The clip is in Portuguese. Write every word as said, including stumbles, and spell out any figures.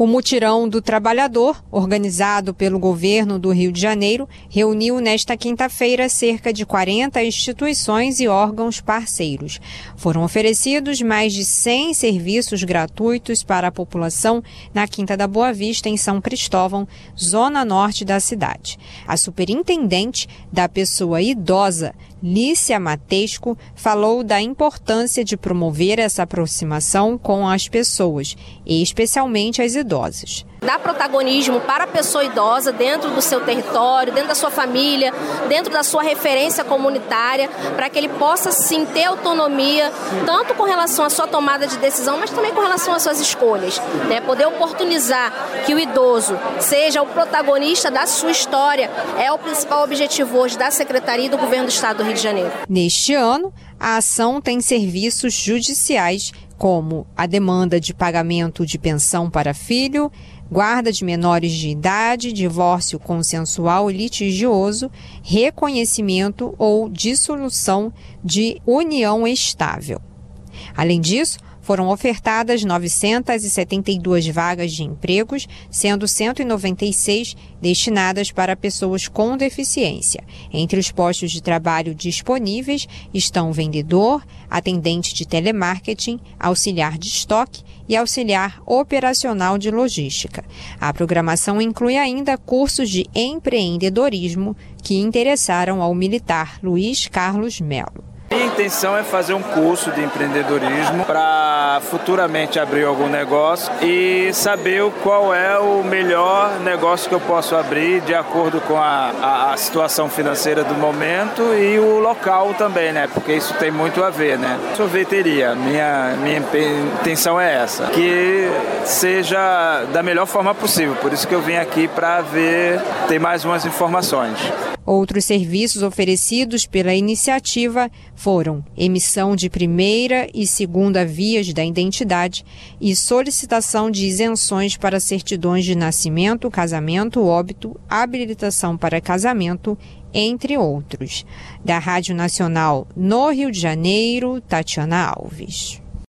O Mutirão do Trabalhador, organizado pelo governo do Rio de Janeiro, reuniu nesta quinta-feira cerca de quarenta instituições e órgãos parceiros. Foram oferecidos mais de cem serviços gratuitos para a população na Quinta da Boa Vista, em São Cristóvão, zona norte da cidade. A superintendente da pessoa idosa, Lícia Matesco, falou da importância de promover essa aproximação com as pessoas, e especialmente as idosas. Dar protagonismo para a pessoa idosa dentro do seu território, dentro da sua família, dentro da sua referência comunitária, para que ele possa sim ter autonomia, tanto com relação à sua tomada de decisão, mas também com relação às suas escolhas, né? Poder oportunizar que o idoso seja o protagonista da sua história é o principal objetivo hoje da Secretaria e do Governo do Estado do Rio de Janeiro. Neste ano, a ação tem serviços judiciais, como a demanda de pagamento de pensão para filho, guarda de menores de idade, divórcio consensual e litigioso, reconhecimento ou dissolução de união estável. Além disso, foram ofertadas novecentas e setenta e duas vagas de empregos, sendo cento e noventa e seis destinadas para pessoas com deficiência. Entre os postos de trabalho disponíveis estão vendedor, atendente de telemarketing, auxiliar de estoque e auxiliar operacional de logística. A programação inclui ainda cursos de empreendedorismo que interessaram ao militar Luiz Carlos Melo. Minha intenção é fazer um curso de empreendedorismo para futuramente abrir algum negócio e saber qual é o melhor negócio que eu posso abrir de acordo com a, a, a situação financeira do momento e o local também, né? Porque isso tem muito a ver, né? Sorveteria, minha, minha intenção é essa, que seja da melhor forma possível, por isso que eu vim aqui para ver, ter mais umas informações. Outros serviços oferecidos pela iniciativa foram emissão de primeira e segunda vias da identidade e solicitação de isenções para certidões de nascimento, casamento, óbito, habilitação para casamento, entre outros. Da Rádio Nacional no Rio de Janeiro, Tatiana Alves.